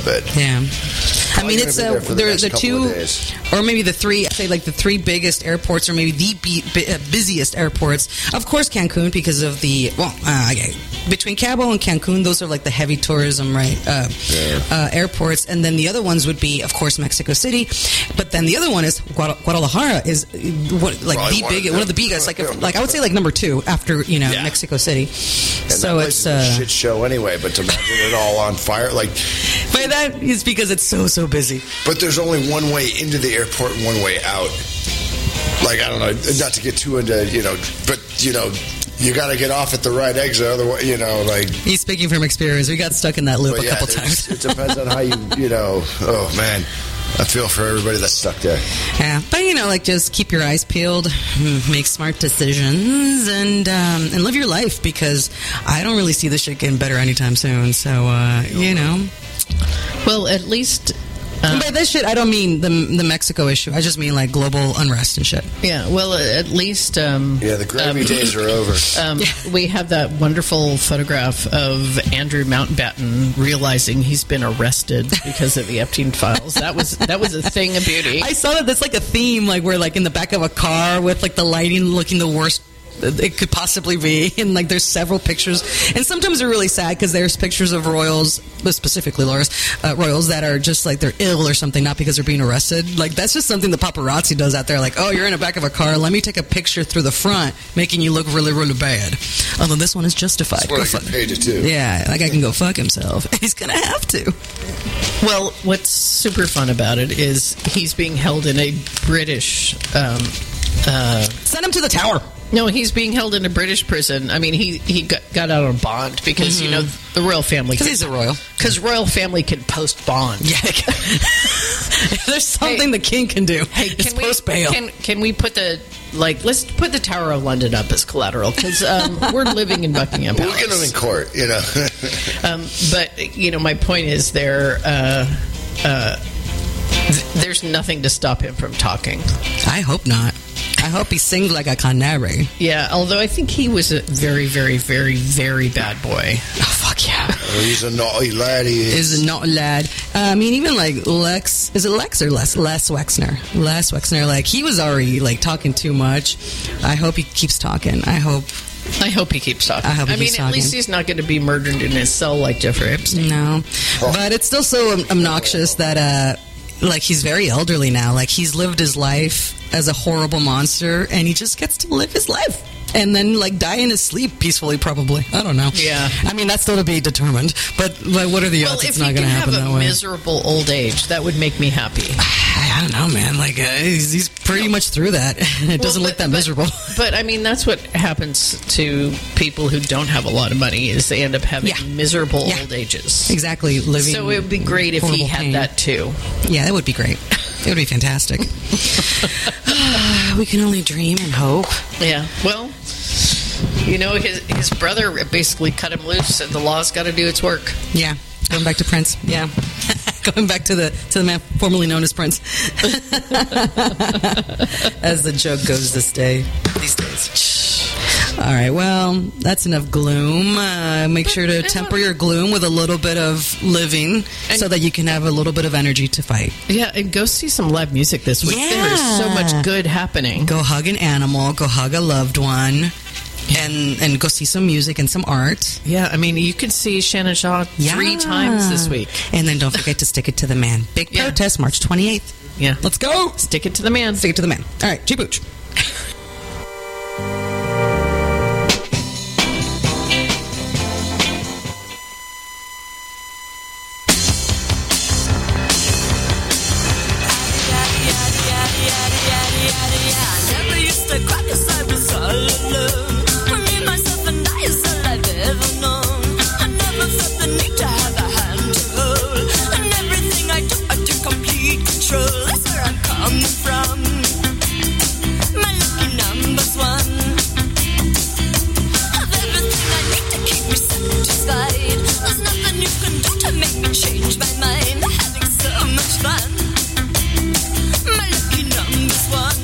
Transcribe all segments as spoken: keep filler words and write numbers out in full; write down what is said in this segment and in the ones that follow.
bit. Yeah. I Probably mean, gonna it's be uh, there for the they're next the couple two, of days. or maybe the three. I say like the three biggest airports, or maybe the be, bu- uh, busiest airports. Of course, Cancun because of the well, uh, okay. between Cabo and Cancun, those are like the heavy tourism, right? Uh, Yeah. uh, airports, and then the other ones would be, of course, Mexico City. But then the other one is Guada- Guadalajara is uh, what, like Probably the one of big, them. one of the biggest. Like, if, like I would say, like number two after you know Yeah. Mexico City. And So that it's place is a uh, shit show anyway. But to imagine it all on fire, like, by that is because it's so so busy. but there's only one way into the airport and one way out. Like, I don't know, not to get too into, you know, but you know, you got to get off at the right exit. Otherwise, you know, like. He's speaking from experience. We got stuck in that loop But a yeah, couple there's- times. it depends on how you, you know. Oh man, I feel for everybody that's stuck there. Yeah, but you know, like just keep your eyes peeled, mm, make smart decisions, and um, and live your life because I don't really see this shit getting better anytime soon. So uh, you know, Well, at least, and by this shit I don't mean the the Mexico issue. I just mean like global unrest and shit. yeah, well, at least... Um, Yeah, the gravy um, days are over. Um, we have that wonderful photograph of Andrew Mountbatten realizing he's been arrested because of the Epstein files. That was that was a thing of beauty. I saw that that's like a theme, like we're like in the back of a car with like the lighting looking the worst it could possibly be, and like there's several pictures, and sometimes they're really sad because there's pictures of royals, specifically Laura's uh, royals that are just like they're ill or something, not because they're being arrested. Like that's just something the paparazzi does out there. Like, oh, you're in the back of a car, let me take a picture through the front, making you look really, really bad. Although this one is justified. That's what Go I fuck- get paid to do. Yeah, that guy can go fuck himself. He's gonna have to. Well, what's super fun about it is he's being held in a British. Um, uh, Send him to the tower. no, he's being held in a British prison. I mean, he he got, got out on bond because you know the royal family. Because he's a royal. Because royal family can post bond. Yeah. There's something Hey. the king can do. Hey, it's can we post bail. can can we put the like let's put the Tower of London up as collateral because um, we're living in Buckingham Palace. We'll get them in court, you know. Um, but you know, my point is there. Uh, uh, th- there's nothing to stop him from talking. I hope not. I hope he sings like a canary. Yeah, although I think he was a very, very, very, very bad boy. Oh, fuck yeah. He's a naughty lad. He is. Is not lad. Uh, I mean, even like Lex, is it Lex or Les? Les Wexner. Les Wexner, like, he was already, like, talking too much. I hope he keeps talking. I hope. I hope he keeps talking. I hope he mean, keeps at least talking. he's not going to be murdered in his cell like Jeffrey Epstein. No. But it's still so ob- obnoxious that, uh, like, he's very elderly now. Like, he's lived his life as a horrible monster, and he just gets to live his life. And then, like, die in his sleep peacefully, probably. I don't know. Yeah. I mean, that's still to be determined. But, like, what are the Well, odds if it's he not can going to have happen a that way? miserable old age, that would make me happy. I don't know, man. Like, uh, he's, he's pretty much through that. It doesn't Well, look but- that but- miserable. But I mean, that's what happens to people who don't have a lot of money is they end up having Yeah. miserable Yeah. old ages. Exactly. Living So it would be great if he horrible had pain. that too. Yeah, that would be great. It would be fantastic. We can only dream and hope. Yeah. Well, you know, his his brother basically cut him loose, and the law's got to do its work. Yeah. Going back to Prince. Yeah. Going back to the to the man formerly known as Prince. As the joke goes this day, these days. All right, well, that's enough gloom. Uh, make sure to temper your gloom with a little bit of living so that you can have a little bit of energy to fight. Yeah, and go see some live music this week. Yeah. There is so much good happening. Go hug an animal, go hug a loved one, and and go see some music and some art. Yeah, I mean, you can see Shannon Shaw Yeah. three times this week. And then don't forget to stick it to the man. Big Yeah. protest, March twenty-eighth. Yeah. Let's go. Stick it to the man. Stick it to the man. All right, G-Booch. Change my mind, having so much fun. My lucky number's one.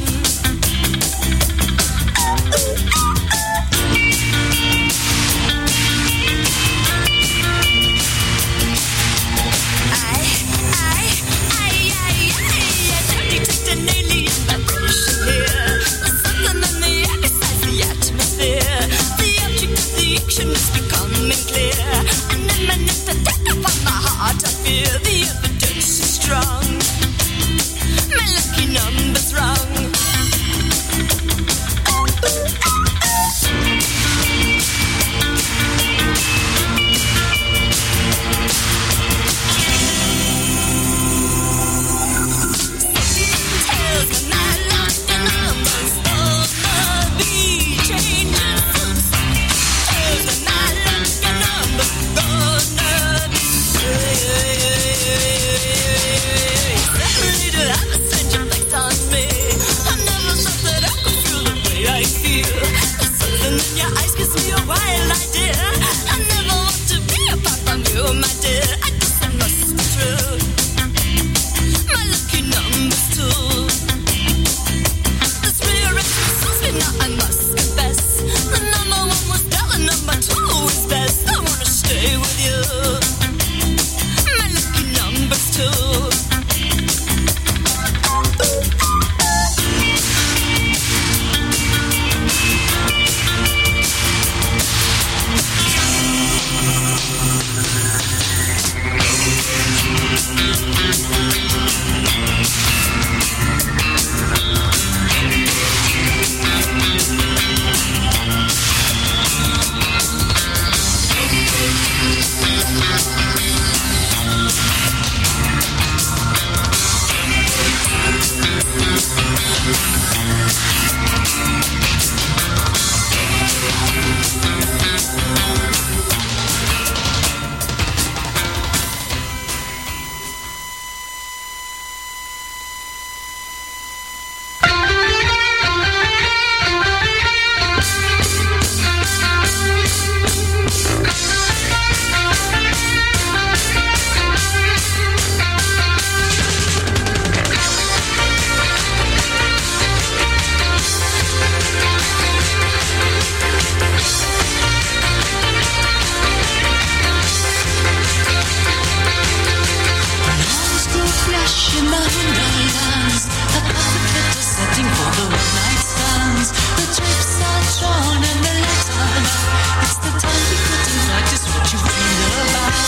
in the hinterlands, a perfect little setting for the one-night stands. The drapes are drawn and the lights are low. It's the time to put in practice what you feel about.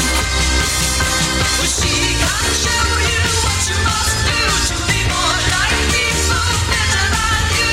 Well, she can show you what you must do to be more like people better than you.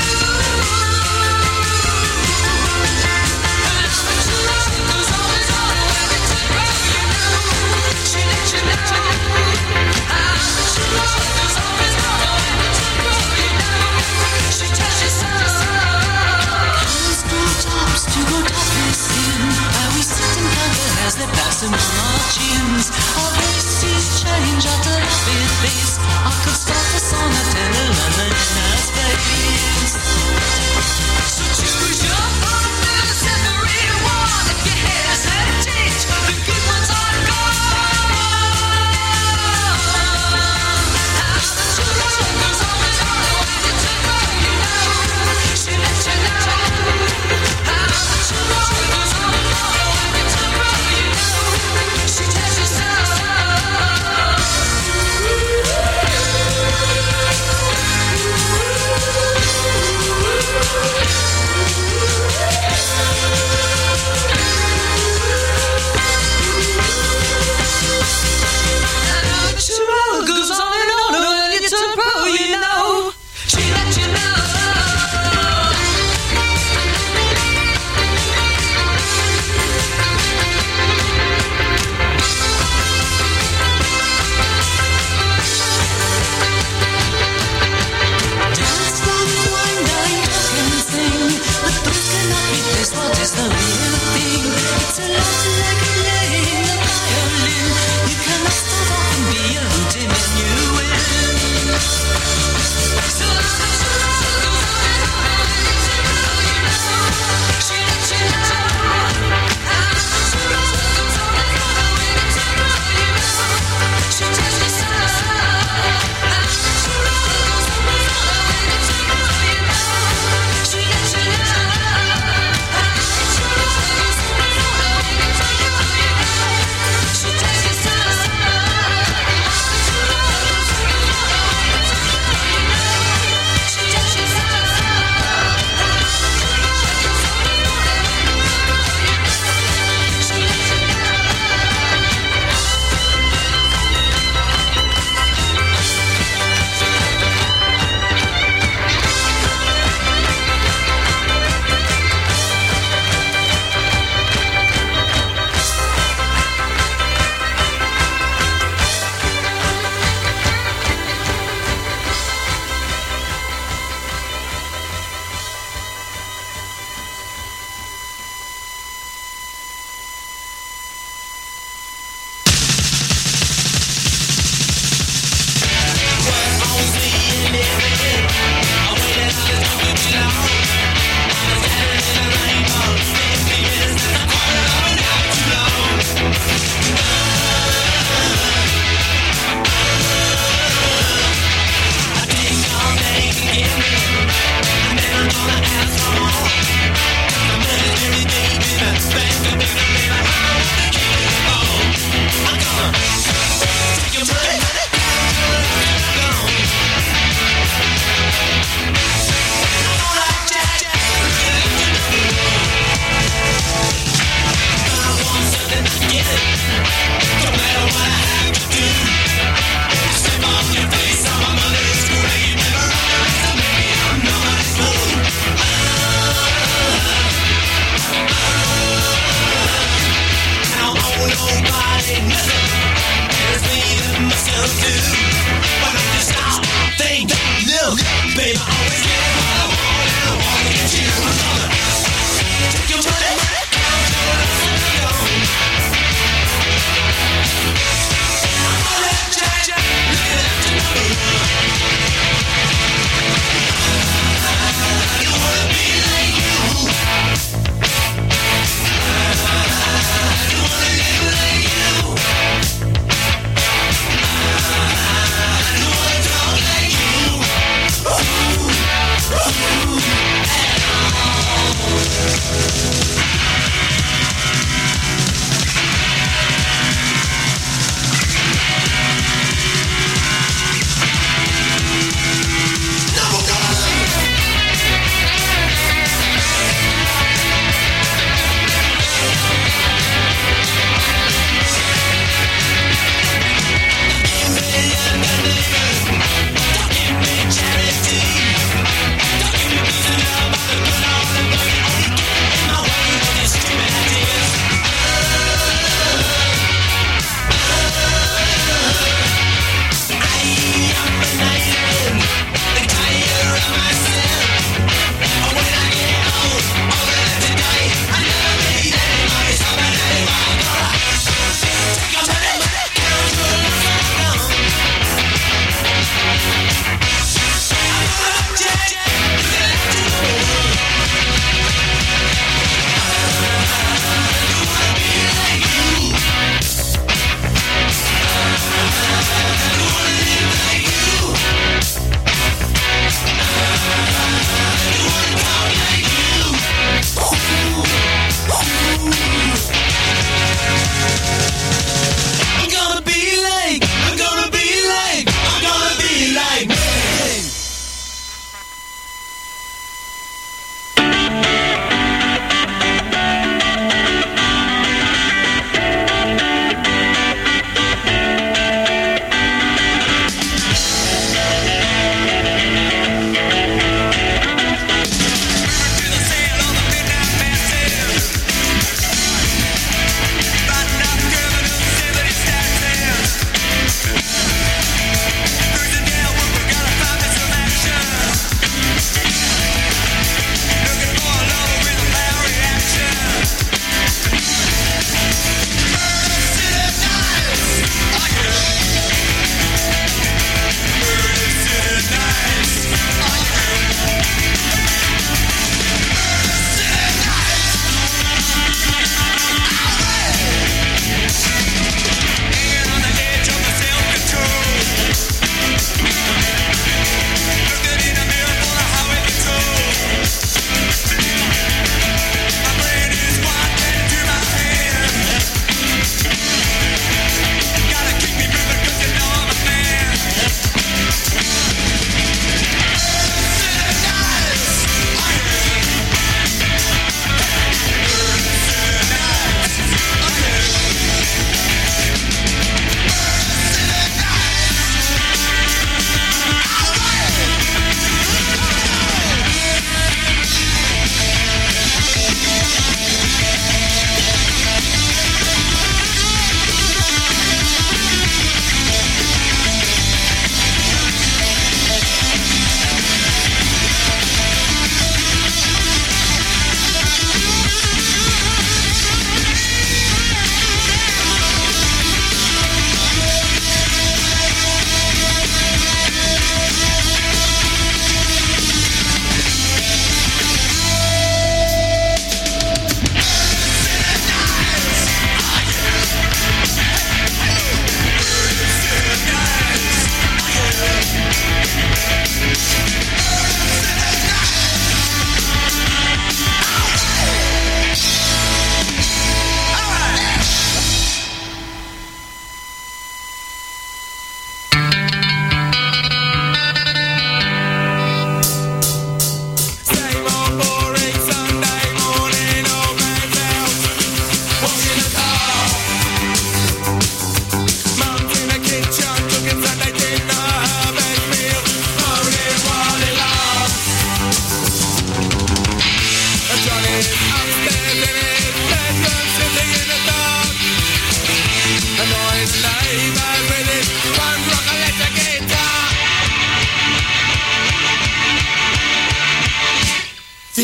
And how much love goes on and on when it's a girl you know. She let you know. How much love goes on and on when it's a girl you know. She tells you so. High school tops to go topless in, while we sit and count the hairs that pass them on our chins. Our voices change after laughing face. I could start the song and tell a London in her space. So choose your partners, every one. If you hesitate, the good ones are gone. How much love goes on and on when it's a girl you know. She lets you know. How much love goes on and on when it's a girl you know. She tells you so. Ooh.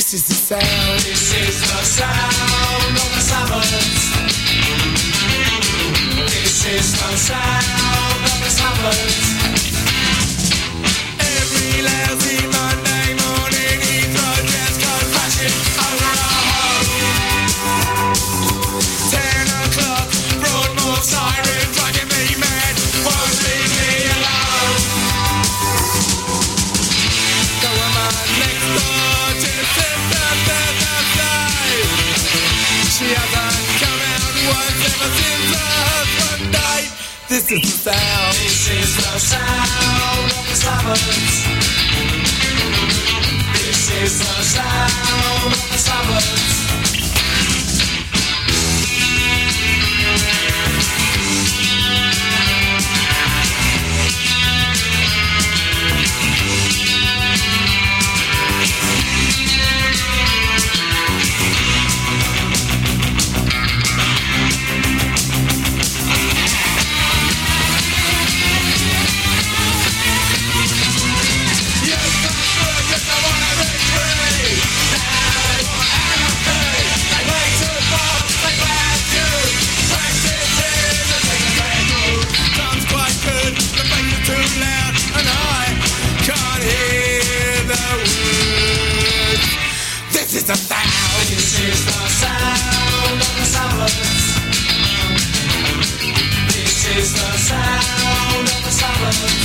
This is the sound. This is the sound of the Sabbath. This is the sound of the Sabbath. Every lousy Monday morning, Heathrow jets go crashing over our home. Ten o'clock, Broadmoor siren driving me mad. Won't leave me alone. The woman next door just said that birthday. She hasn't come out once ever since her husband died. This is the sound. This is the sound of the Sabbath. This is the sound of the Sabbath. This is the sound. This is the sound of the Sabbath. This is the sound of the Sabbath.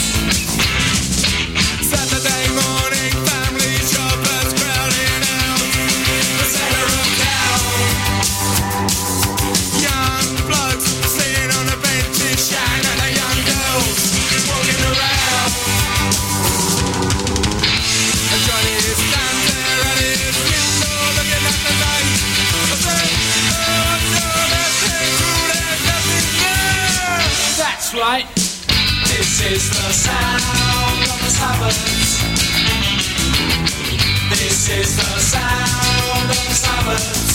Saturday morning, family shoppers crowding out the centre of town. Young blokes sitting on the benches, shouting at the young girls walking around. And Johnny stands there at his window looking at the night. I say, oh, no, there's nothing there. That's right. This is the sound of the Sabbath. This is the sound of the Sabbath.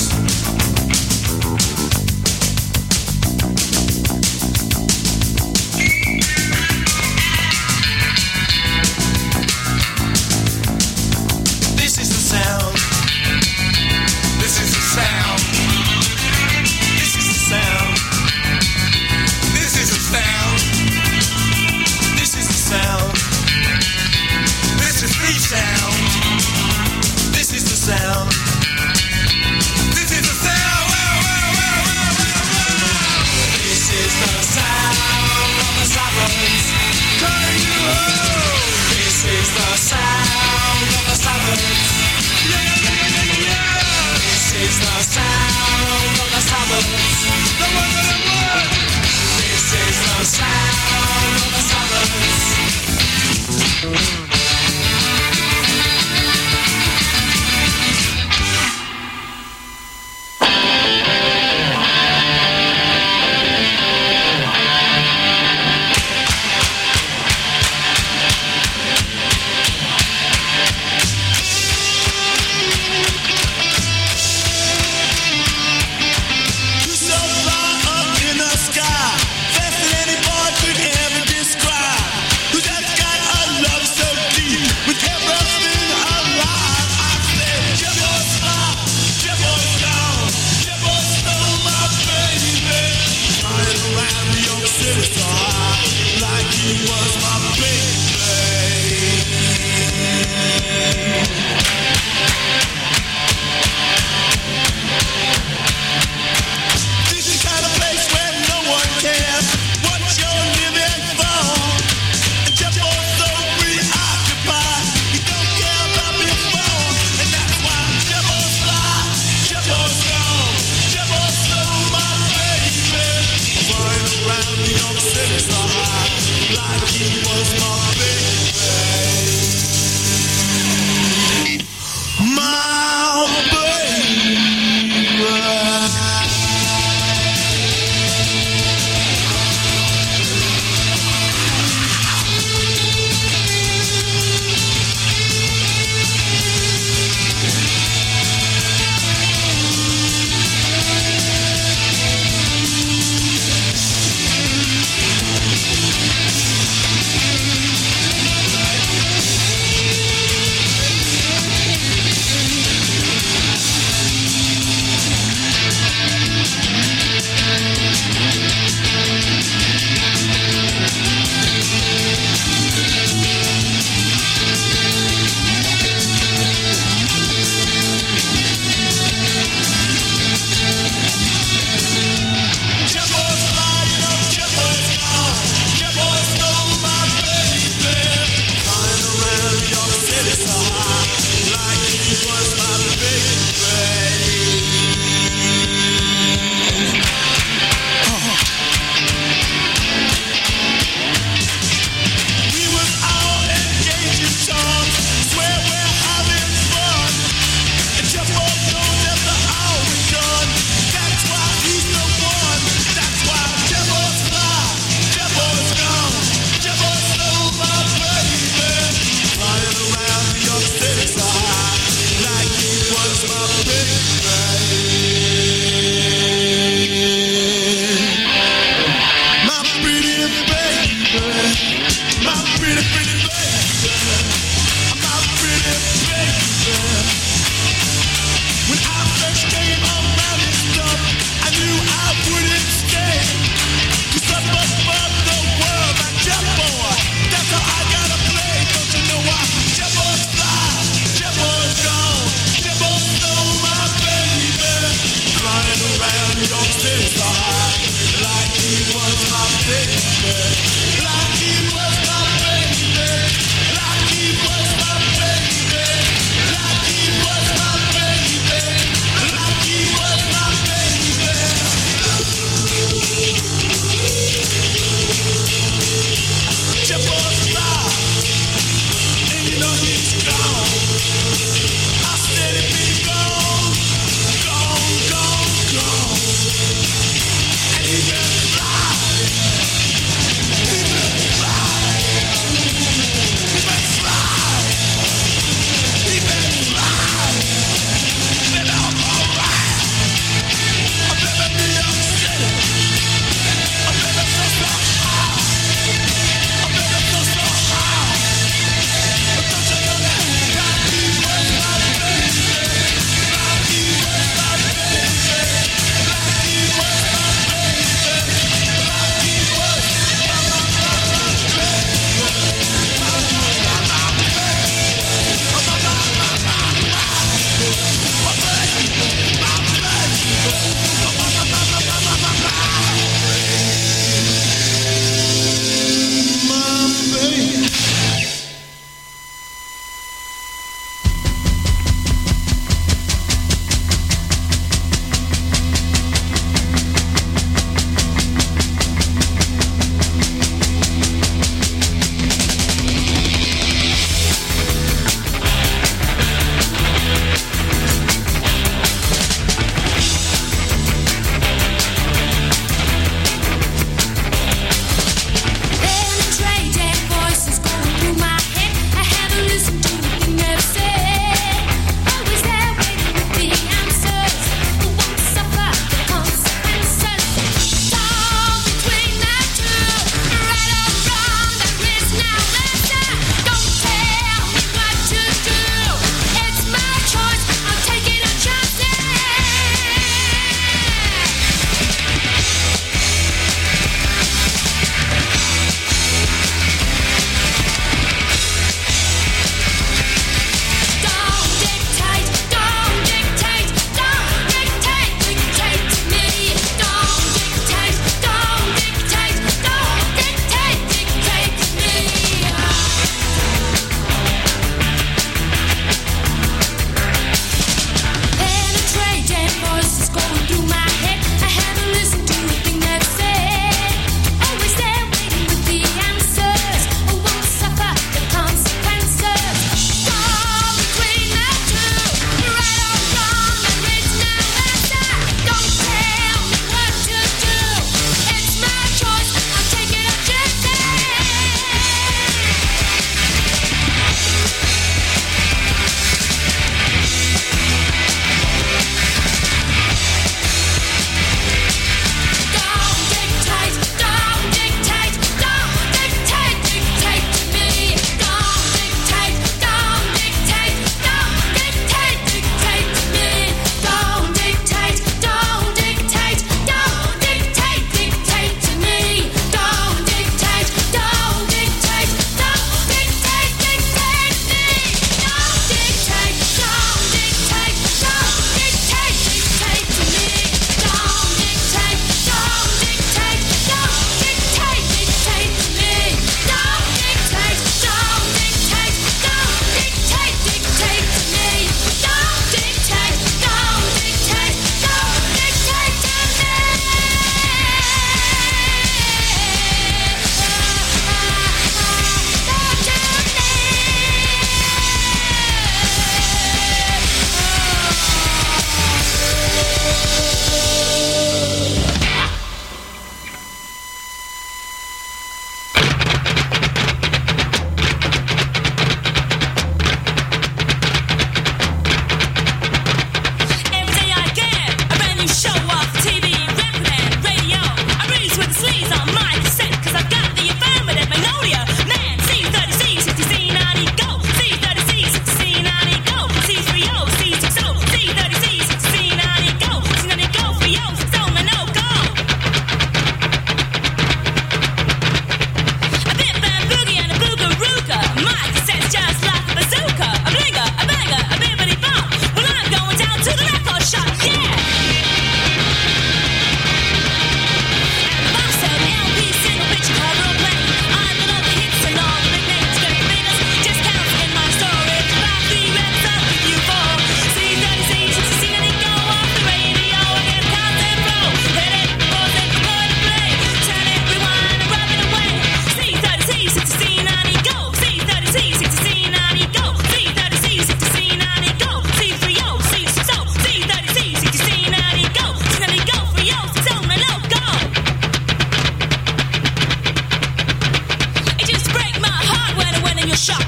This is the sound. This is the sound. This is the sound. This is the sound. This is the sound. This is the sound. This is the sound. This is the sound. Wow, wow, wow, wow, wow, wow. This is the sound of the Sabbath. Calling you home. This is the sound of the Sabbath. Yeah, yeah, yeah, yeah, yeah. This is the sound of the Sabbath. The one that I want. This is the sound of the Sabbath. So far up in the sky, faster than any boy could ever describe. Who's that got a love so deep with everything alive? I said, Jebbo's fly, Jebbo's gone, Jebbo stole my baby. Flying around New York City so high, like he was my baby. This is the kind of place where no one cares what you're living for. And Jebbo's so preoccupied, he don't care about your phone. And that's why Jebbo's fly, Jebbo's gone, Jebbo stole my baby. Flying around New York City so high, like he was my baby. My baby.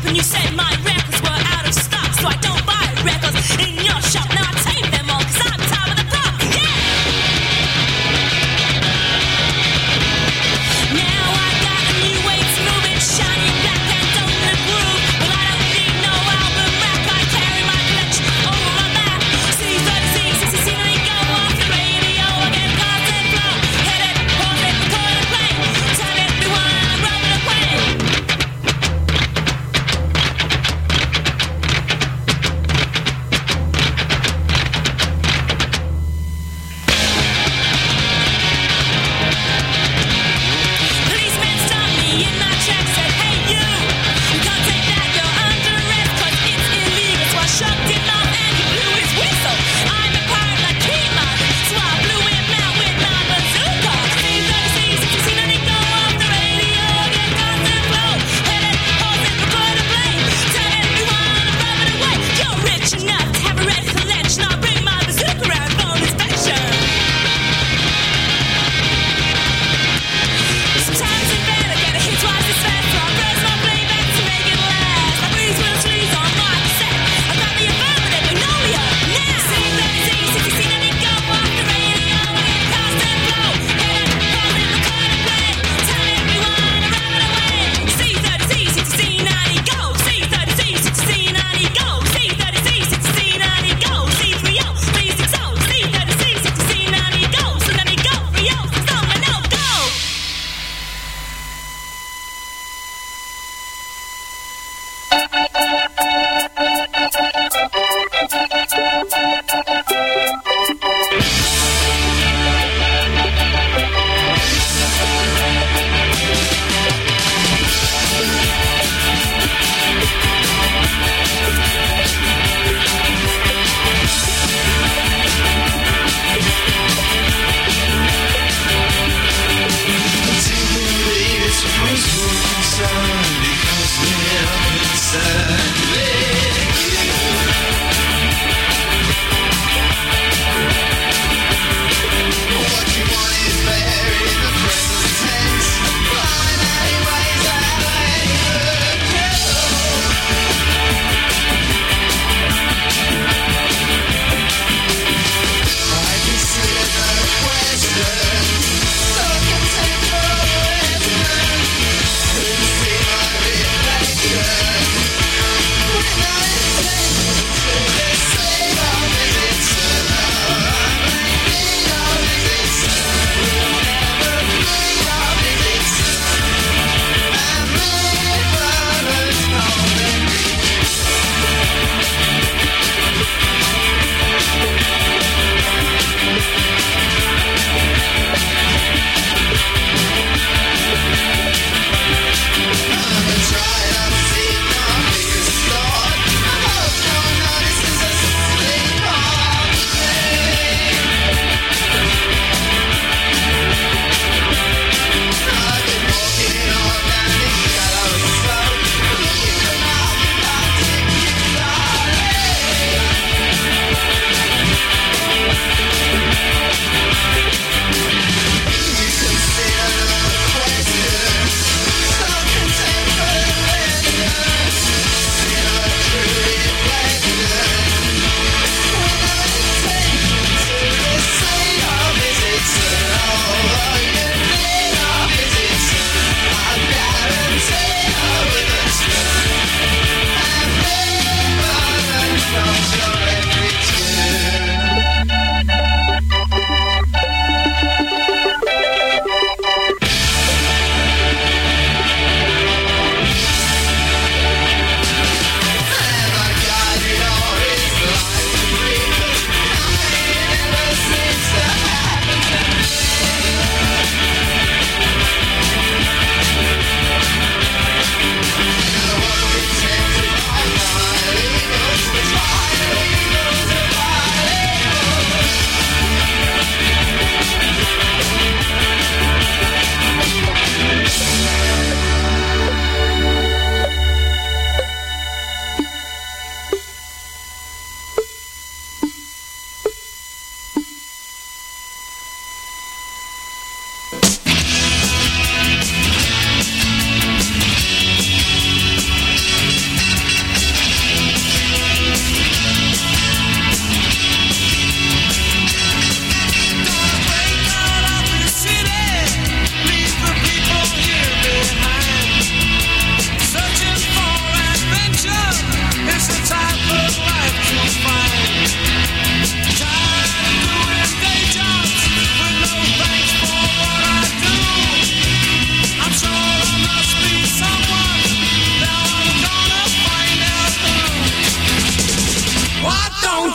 when you said my records were out of stock, so I don't buy records in your shop. Now I tape them all, cause I'm tired of the rock, yeah! Now I got a new way to move it, shiny black and don't look groove. Well, I don't need no album rack, I carry my collection over my back. C thirty-six, sixty scenery, go off the radio, I get a constant flow. Hit it, pause it, record and play. Turn it, rewind, I'm running away.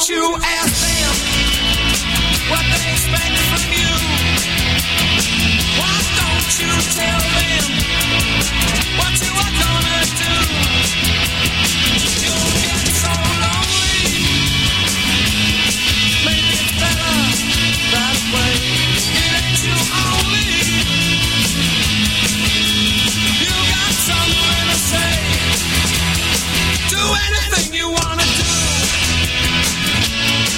don't you ask them what they expect from you? Why don't you tell them what you are gonna do? You'll get so lonely. Maybe it's better that way. It ain't you only. You got something to say. Do anything you wanna do.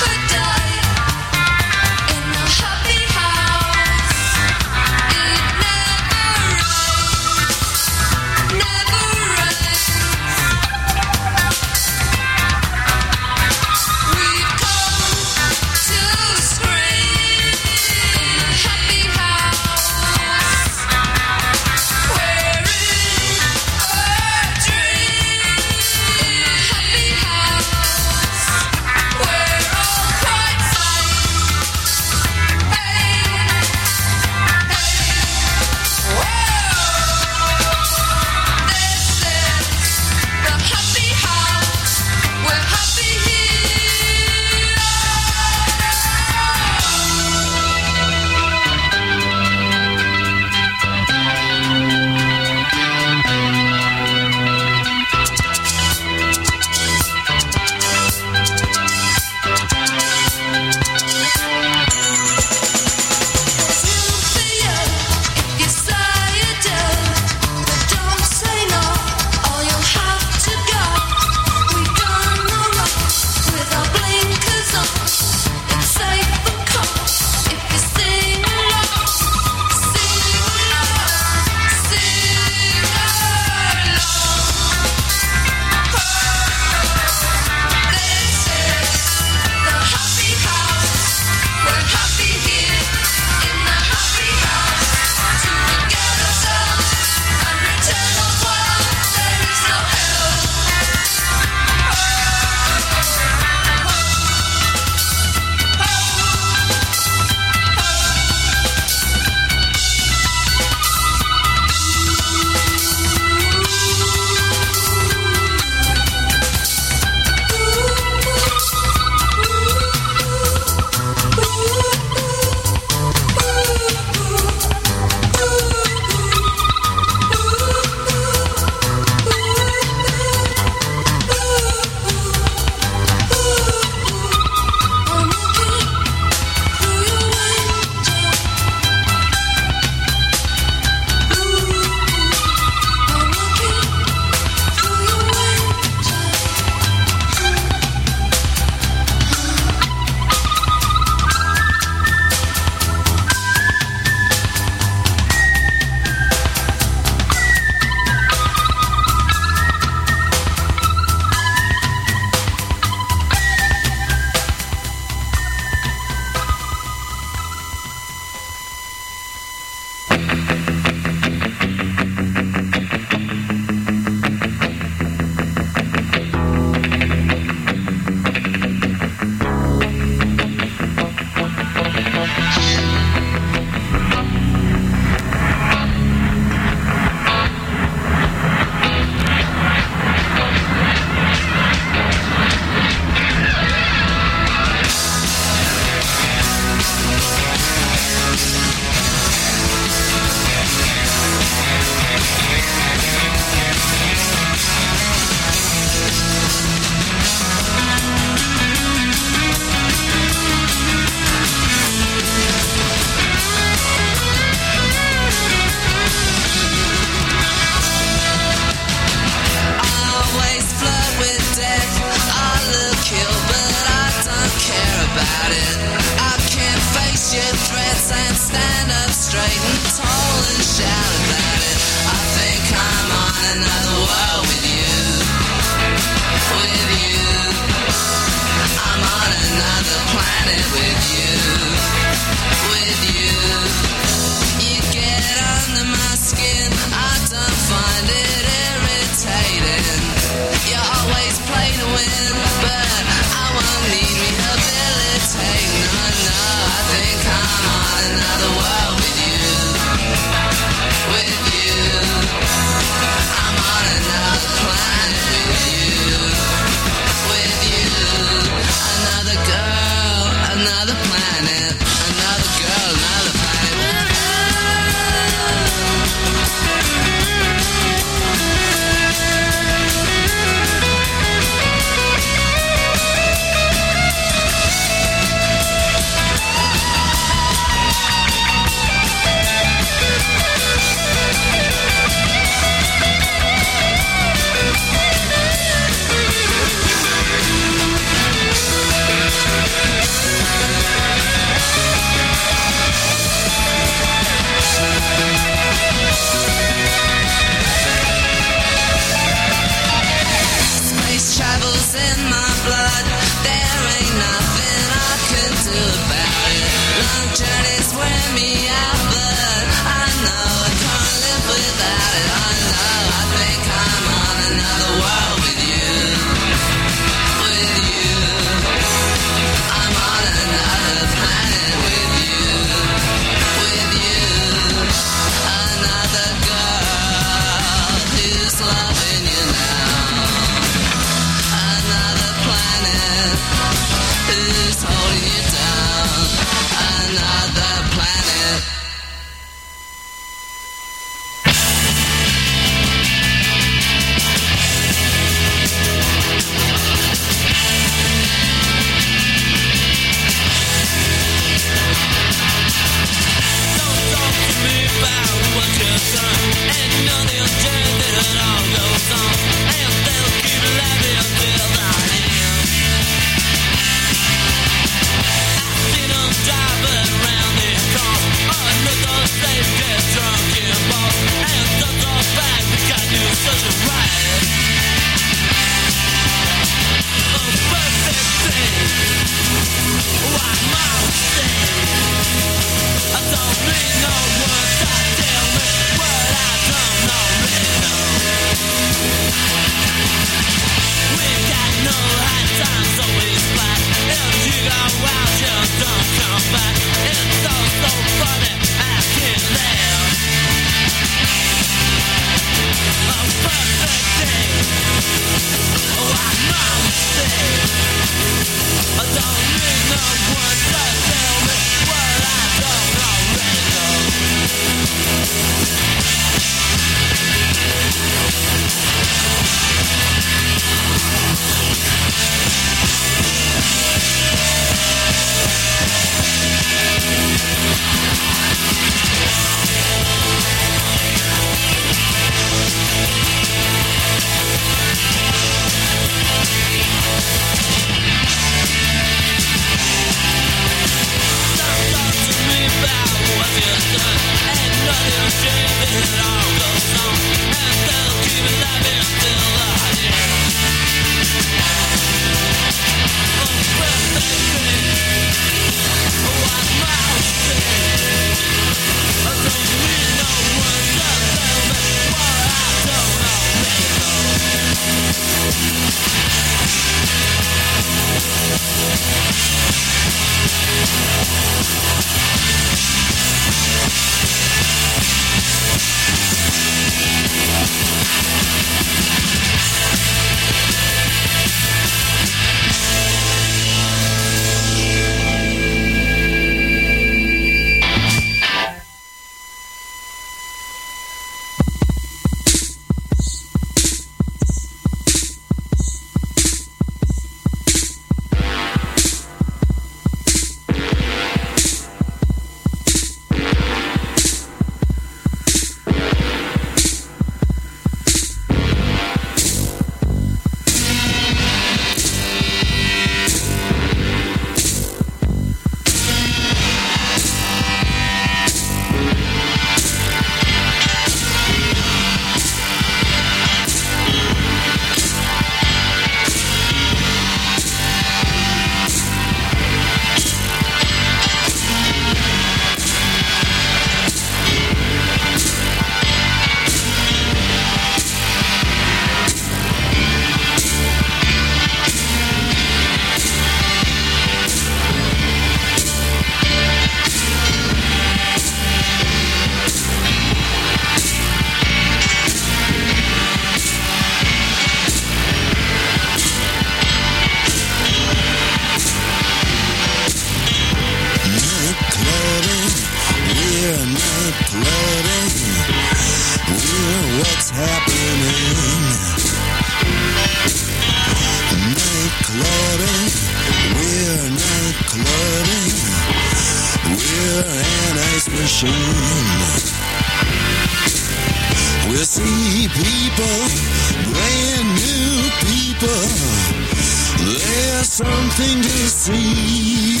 people, brand new people. There's something to see.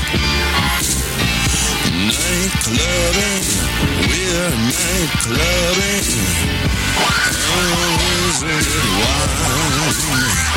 Night clubbing, we're night clubbing. Oh, isn't it wild?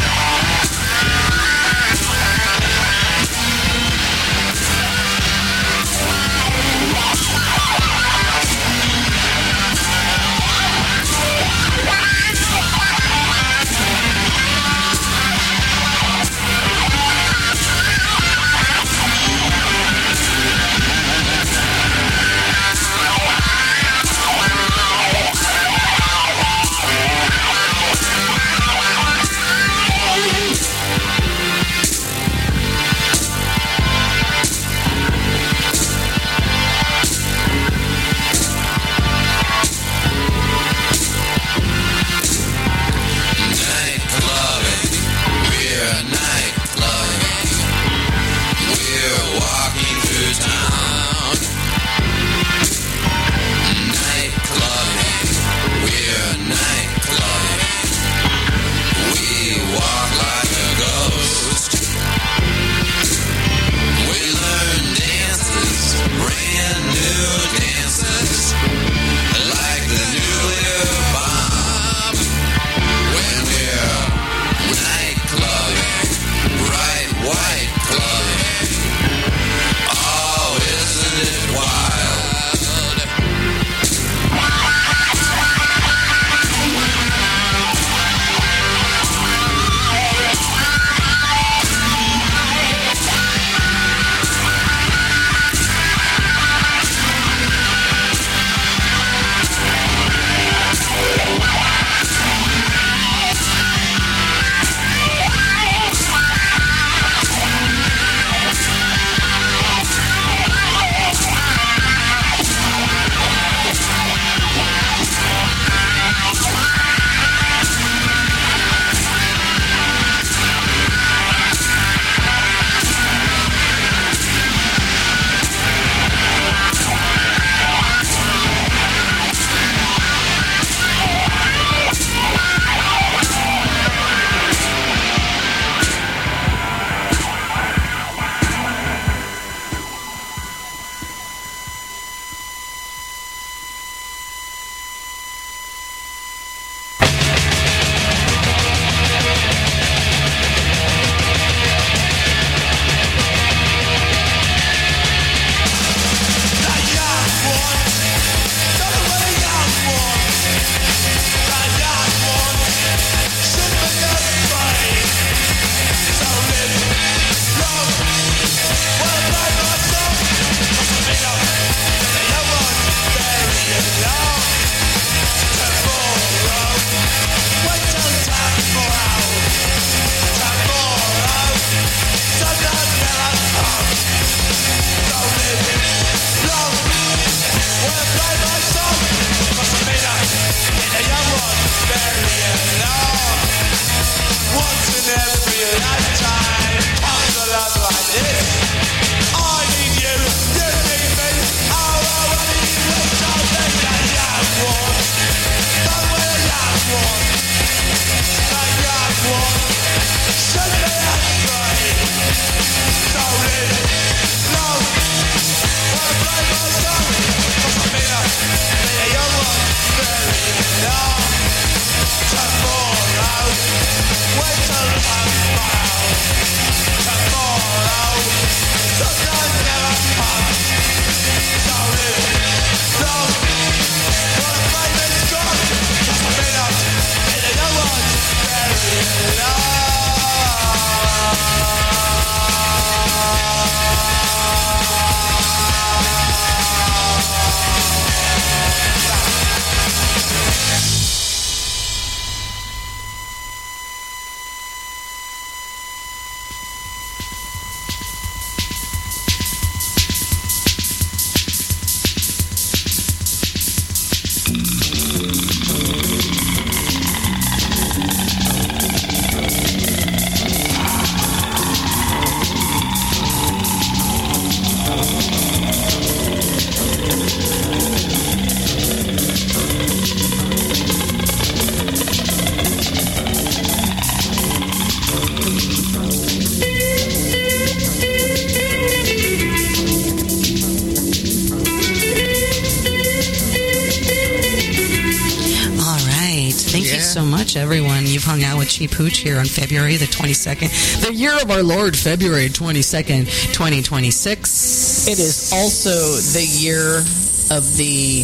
hung out with Cheap Hooch here on February the twenty-second, the year of our Lord, February twenty-second, twenty twenty-six. It is also the year of the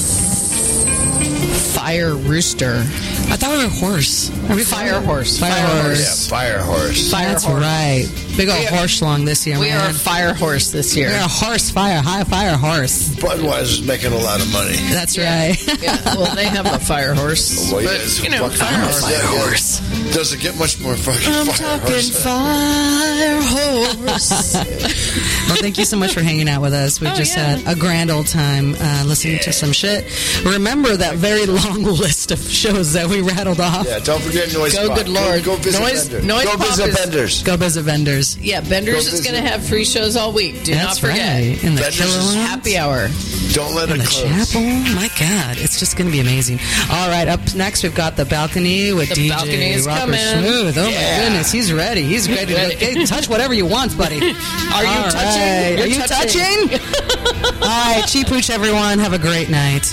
fire rooster. I thought we were horse. Are we Fire horse. Fire, Fire horse. Yeah, fire horse. Fire That's horse. right. Big old We are- horse schlong this year, We man. are a fire horse this year. We're a horse fire, high fire horse. Budweiser's making a lot of money. That's right. Yeah, well, they have a fire horse. Well, yeah, but, it's you know, fucking fire horse. horse. Yeah, yeah. horse. Does it get much more fucking I'm fire talking horse? fire horse. Well, thank you so much for hanging out with us. We've Oh, just yeah. had a grand old time uh, listening to some shit. Remember that very long list of shows that we rattled off. Yeah, don't forget Noise Go, Pop. good Lord. Go, go visit Noise- Bender. Noise Go Pop visit is- Benders. Go visit vendors. Yeah, Benders Go is going to visit. have free shows all week. Do That's not forget. right. In the Vendors killer is Lounge. Happy hour. Don't let In it the close. chapel. My God, it's just going to be amazing. All right, up next we've got the balcony with The D J balcony is Rocker coming. Smooth. Oh Yeah. my goodness, he's ready. He's ready to Ready. hey, touch whatever you want, buddy. Are you All touching? right. You're Are you touching. touching? All right, Cheap Hooch, everyone. Have a great night.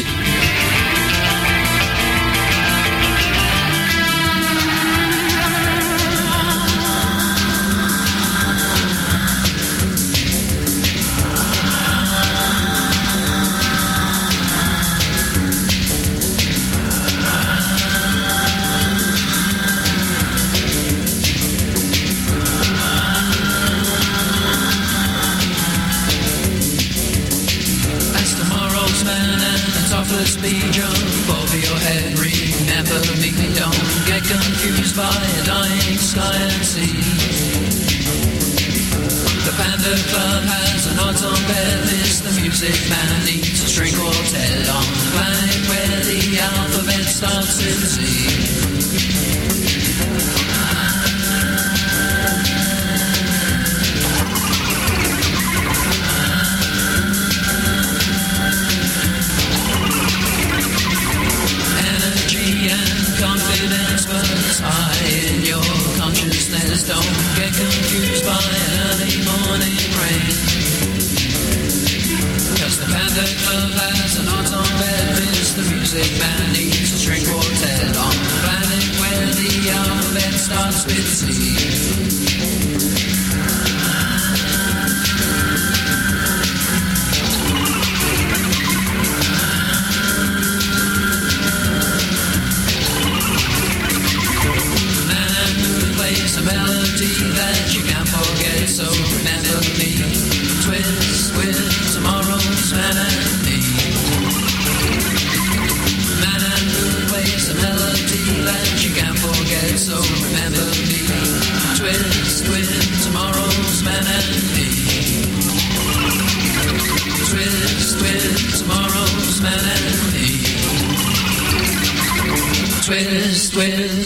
As tomorrow's man and the toughest speed jump over your head. Remember me, don't get confused by a dying sky and sea. The Panda Club has an odds on bet list. The music man needs a string quartet on the planet where the alphabet starts with Z. Energy and confidence burns high in your consciousness. Don't get confused by an early morning rain. Cause the Panda Club has an odds on bet list. The music man needs a string quartet on the planet where the alphabet starts with Z. Man who plays a melody that you can't forget, so remember me. Twist with tomorrow's man and me. Man who plays a melody that you can't forget, so remember me. Twist with tomorrow's man and me. Twist with tomorrow's man and me. Twist with